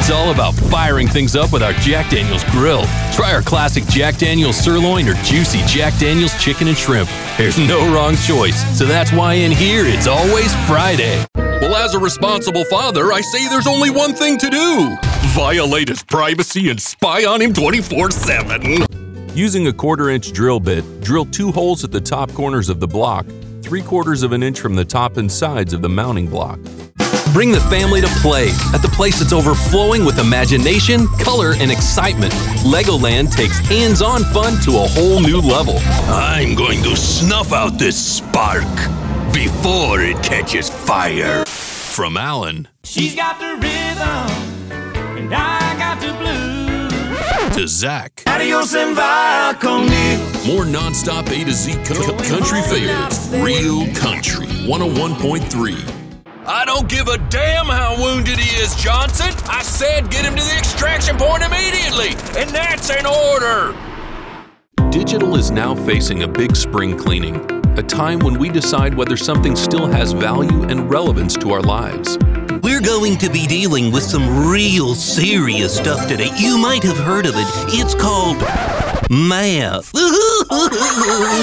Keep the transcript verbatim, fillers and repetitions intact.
It's all about firing things up with our Jack Daniel's Grill. Try our classic Jack Daniel's sirloin or juicy Jack Daniel's chicken and shrimp. There's no wrong choice, so that's why in here it's always Friday. Well, as a responsible father, I say there's only one thing to do. Violate his privacy and spy on him twenty-four seven. Using a quarter-inch drill bit, drill two holes at the top corners of the block, three-quarters of an inch from the top and sides of the mounting block. Bring the family to play at the place that's overflowing with imagination, color, and excitement. Legoland takes hands-on fun to a whole new level. I'm going to snuff out this spark before it catches fire. From Alan. She's got the rhythm, and I got the blues. To Zach. Adios and va conmigo. More non-stop A to Z co- country favorites. Real Country one oh one point three. I don't give a damn how wounded he is, Johnson. I said get him to the extraction point immediately, and that's an order. Digital is now facing a big spring cleaning, a time when we decide whether something still has value and relevance to our lives. We're going to be dealing with some real serious stuff today. You might have heard of it. It's called math.